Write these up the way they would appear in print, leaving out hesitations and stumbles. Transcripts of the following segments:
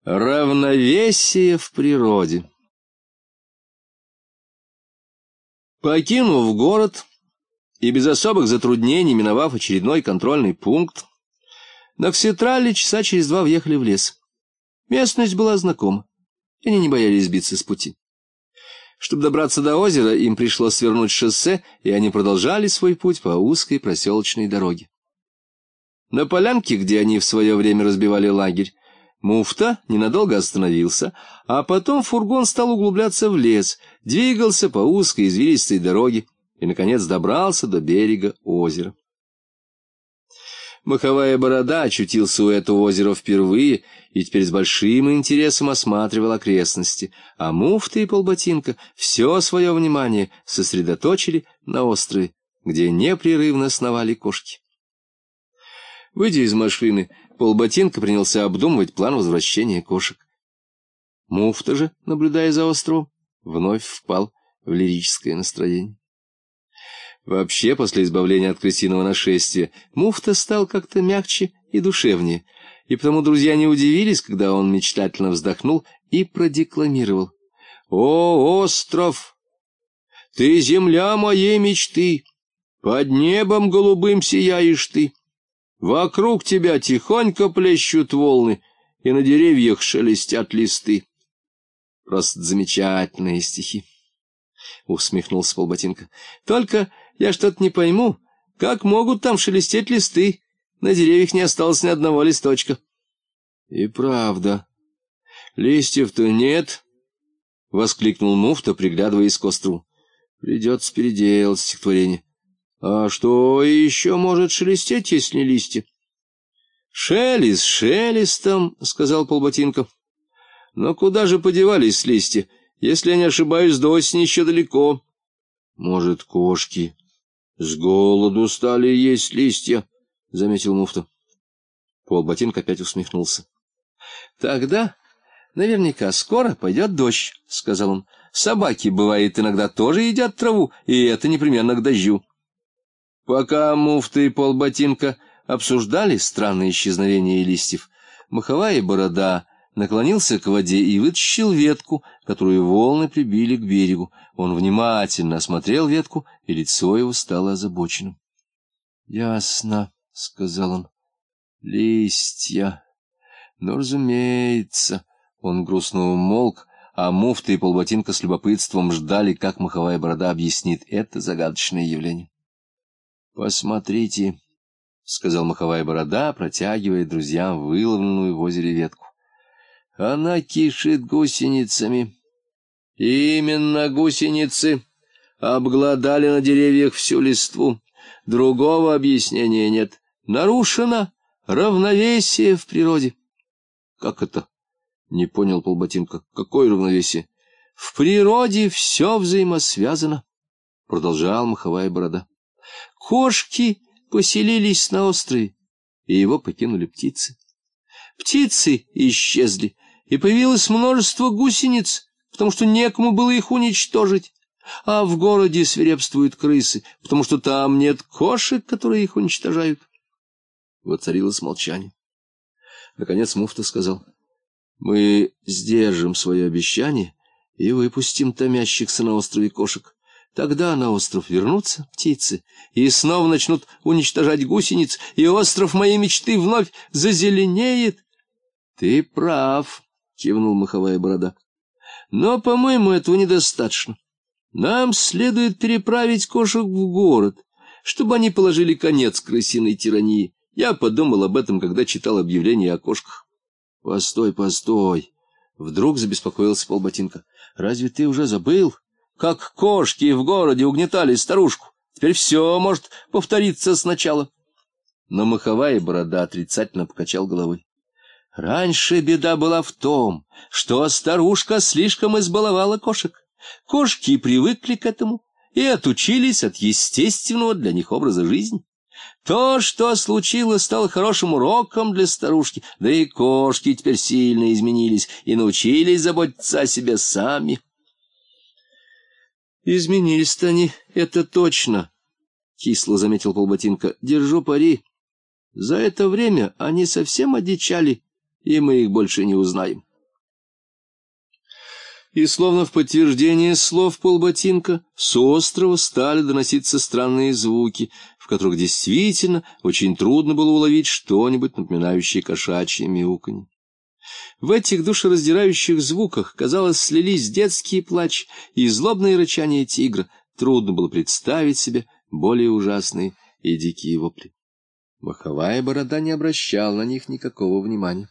Равновесие в природе. Покинув город и без особых затруднений миновав очередной контрольный пункт, Нокситралли часа через 2 въехали в лес. Местность была знакома, и они не боялись сбиться с пути. Чтобы добраться до озера, им пришлось свернуть с шоссе, и они продолжали свой путь по узкой проселочной дороге. На полянке, где они в свое время разбивали лагерь, муфта ненадолго остановился, а потом фургон стал углубляться в лес, двигался по узкой извилистой дороге и, наконец, добрался до берега озера. Моховая борода очутился у этого озера впервые и теперь с большим интересом осматривал окрестности, а муфта и полботинка все свое внимание сосредоточили на острове, где непрерывно сновали кошки. Выйдя из машины, полботинка принялся обдумывать план возвращения кошек. Муфта же, наблюдая за островом, вновь впал в лирическое настроение. Вообще, после избавления от крысиного нашествия, муфта стал как-то мягче и душевнее, и потому друзья не удивились, когда он мечтательно вздохнул и продекламировал: «О, остров! Ты земля моей мечты, под небом голубым сияешь ты. Вокруг тебя тихонько плещут волны, и на деревьях шелестят листы». Просто замечательные стихи, — усмехнулся полботинка. — Только я что-то не пойму, как могут там шелестеть листы? На деревьях не осталось ни одного листочка. — И правда, листьев-то нет, — воскликнул муфта, приглядываясь к острову. — Придется переделать стихотворение. А что еще может шелестеть, если не листья? — Шелест шелестом, — сказал полботинка. — Но куда же подевались листья? Если я не ошибаюсь, до осени еще далеко. — Может, кошки с голоду стали есть листья, — заметил муфта. Полботинка опять усмехнулся. — Тогда наверняка скоро пойдет дождь, — сказал он. — Собаки, бывает, иногда тоже едят траву, и это непременно к дождю. Пока муфта и полботинка обсуждали странное исчезновение листьев, моховая борода наклонился к воде и вытащил ветку, которую волны прибили к берегу. Он внимательно осмотрел ветку, и лицо его стало озабоченным. — Ясно, — сказал он, — листья. Ну, разумеется. Он грустно умолк, а муфта и полботинка с любопытством ждали, как моховая борода объяснит это загадочное явление. — Посмотрите, — сказал моховая борода, протягивая друзьям выловленную в озере ветку. — Она кишит гусеницами. Именно гусеницы обглодали на деревьях всю листву. Другого объяснения нет. Нарушено равновесие в природе. — Как это? — не понял полботинка. — Какое равновесие? — В природе все взаимосвязано, — продолжал моховая борода. Кошки поселились на острове, и его покинули птицы. Птицы исчезли, и появилось множество гусениц, потому что некому было их уничтожить. А в городе свирепствуют крысы, потому что там нет кошек, которые их уничтожают. Воцарилось молчание. Наконец муфта сказал: — Мы сдержим свое обещание и выпустим томящихся на острове кошек. Тогда на остров вернутся птицы и снова начнут уничтожать гусениц, и остров моей мечты вновь зазеленеет. — Ты прав, — кивнул моховая борода. — Но, по-моему, этого недостаточно. Нам следует переправить кошек в город, чтобы они положили конец крысиной тирании. Я подумал об этом, когда читал объявление о кошках. — Постой, постой! — вдруг забеспокоился полботинка. — Разве ты уже забыл, как кошки в городе угнетали старушку? Теперь все может повториться сначала. Но моховая борода отрицательно покачал головой. Раньше беда была в том, что старушка слишком избаловала кошек. Кошки привыкли к этому и отучились от естественного для них образа жизни. То, что случилось, стало хорошим уроком для старушки, да и кошки теперь сильно изменились и научились заботиться о себе сами. Изменились-то они, это точно, — кисло заметил полботинка. Держу пари. За это время они совсем одичали, и мы их больше не узнаем. И словно в подтверждение слов полботинка с острова стали доноситься странные звуки, в которых действительно очень трудно было уловить что-нибудь, напоминающее кошачье мяуканье. В этих душераздирающих звуках, казалось, слились детский плач и злобное рычание тигра. Трудно было представить себе более ужасные и дикие вопли. Моховая борода не обращал на них никакого внимания.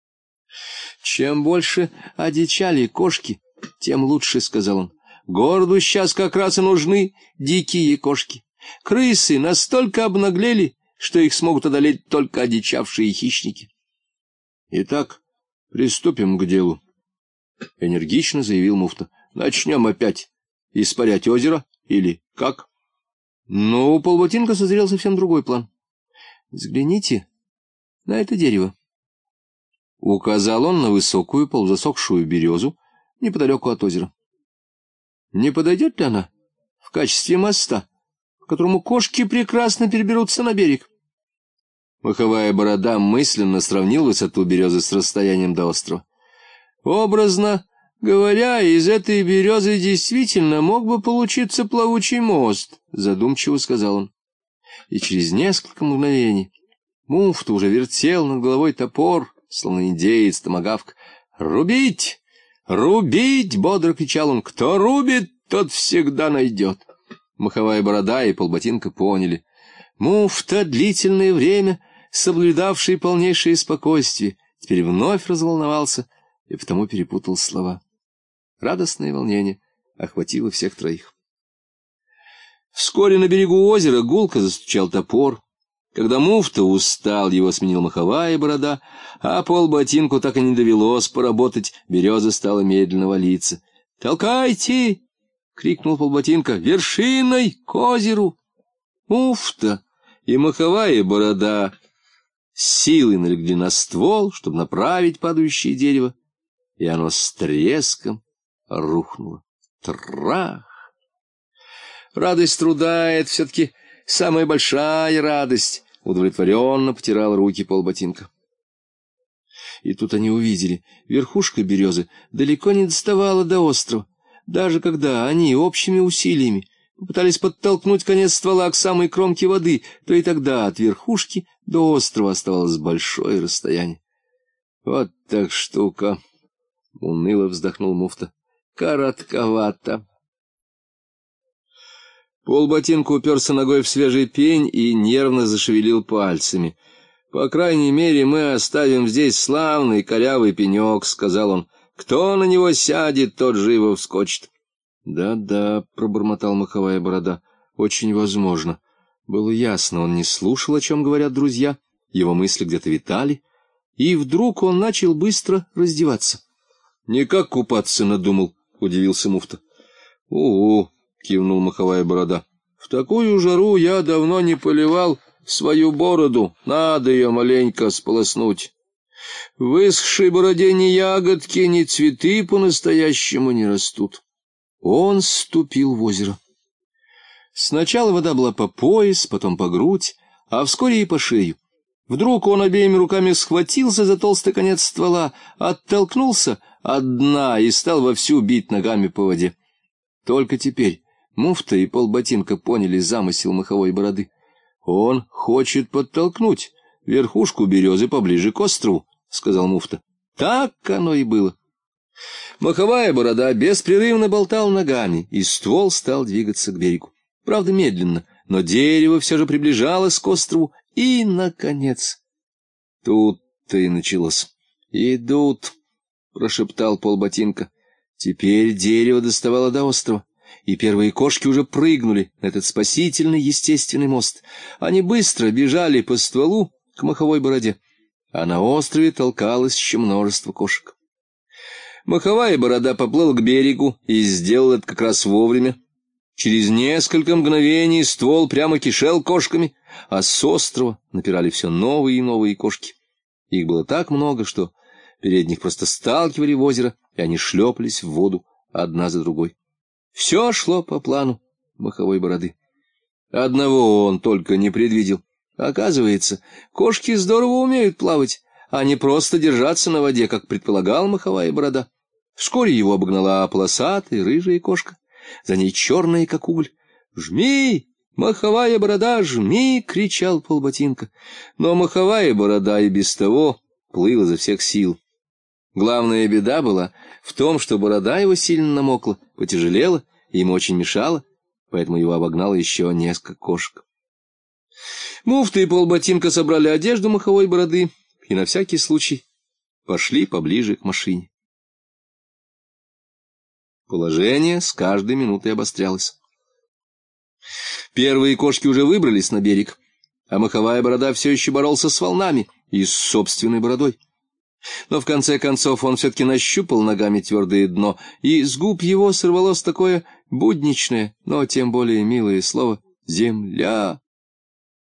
«Чем больше одичали кошки, тем лучше», — сказал он. «Городу сейчас как раз и нужны дикие кошки. Крысы настолько обнаглели, что их смогут одолеть только одичавшие хищники». «Итак, приступим к делу», — энергично заявил муфта. «Начнем опять испарять озеро или как?» Но у полботинка созрел совсем другой план. «Взгляните на это дерево», — указал он на высокую полузасохшую березу неподалеку от озера. «Не подойдет ли она в качестве моста, по которому кошки прекрасно переберутся на берег?» Моховая борода мысленно сравнил высоту березы с расстоянием до острова. «Образно говоря, из этой березы действительно мог бы получиться плавучий мост», — задумчиво сказал он. И через несколько мгновений муфта уже вертел над головой топор, словно индеец томагавк. «Рубить! Рубить!» — бодро кричал он. «Кто рубит, тот всегда найдет». Моховая борода и полботинка поняли. Муфта, длительное время соблюдавший полнейшее спокойствие, теперь вновь разволновался и потому перепутал слова. Радостное волнение охватило всех троих. Вскоре на берегу озера гулко застучал топор. Когда муфта устал, его сменил моховая борода, а полботинку так и не довелось поработать, береза стала медленно валиться. «Толкайте!» — крикнул полботинка. «Вершиной к озеру!» Муфта и моховая борода силой налегли на ствол, чтобы направить падающее дерево, и оно с треском рухнуло. Трах! Радость труда — это все-таки самая большая радость, — удовлетворенно потирал руки полботинка. И тут они увидели, верхушка березы далеко не доставала до острова. Даже когда они общими усилиями попытались подтолкнуть конец ствола к самой кромке воды, то и тогда от верхушки до острова оставалось большое расстояние. — Вот так штука! — уныло вздохнул муфта. — Коротковато. Полботинка уперся ногой в свежий пень и нервно зашевелил пальцами. — По крайней мере, мы оставим здесь славный корявый пенек, — сказал он. — Кто на него сядет, тот живо вскочит. «Да-да», — пробормотал моховая борода, — «очень возможно». Было ясно, он не слушал, о чем говорят друзья, его мысли где-то витали, и вдруг он начал быстро раздеваться. «Не как купаться надумал», — удивился муфта. «У-у», — кивнул моховая борода, — «в такую жару я давно не поливал свою бороду, надо ее маленько сполоснуть. В высохшей бороде ни ягодки, ни цветы по-настоящему не растут». Он ступил в озеро. Сначала вода была по пояс, потом по грудь, а вскоре и по шею. Вдруг он обеими руками схватился за толстый конец ствола, оттолкнулся от дна и стал вовсю бить ногами по воде. Только теперь муфта и полботинка поняли замысел моховой бороды. «Он хочет подтолкнуть верхушку березы поближе к острову», — сказал муфта. Так оно и было. Моховая борода беспрерывно болтал ногами, и ствол стал двигаться к берегу. Правда, медленно, но дерево все же приближалось к острову, и, наконец, тут-то и началось. «Идут», — прошептал полботинка. Теперь дерево доставало до острова, и первые кошки уже прыгнули на этот спасительный естественный мост. Они быстро бежали по стволу к моховой бороде, а на острове толкалось еще множество кошек. Моховая борода поплыл к берегу и сделал это как раз вовремя. Через несколько мгновений ствол прямо кишел кошками, а с острова напирали все новые и новые кошки. Их было так много, что передних просто сталкивали в озеро, и они шлепались в воду одна за другой. Все шло по плану моховой бороды. Одного он только не предвидел. Оказывается, кошки здорово умеют плавать, а не просто держаться на воде, как предполагал моховая борода. Вскоре его обогнала полосатая рыжая кошка, за ней черная, как уголь. «Жми, маховая борода, жми!» — кричал Полботинка. Но маховая борода и без того плыла изо всех сил. Главная беда была в том, что борода его сильно намокла, потяжелела и ему очень мешала, поэтому его обогнало еще несколько кошек. Муфта и Полботинка собрали одежду маховой бороды и на всякий случай пошли поближе к машине. Положение с каждой минутой обострялось. Первые кошки уже выбрались на берег, а маховая борода все еще боролся с волнами и с собственной бородой. Но в конце концов он все-таки нащупал ногами твердое дно, и с губ его сорвалось такое будничное, но тем более милое слово «земля».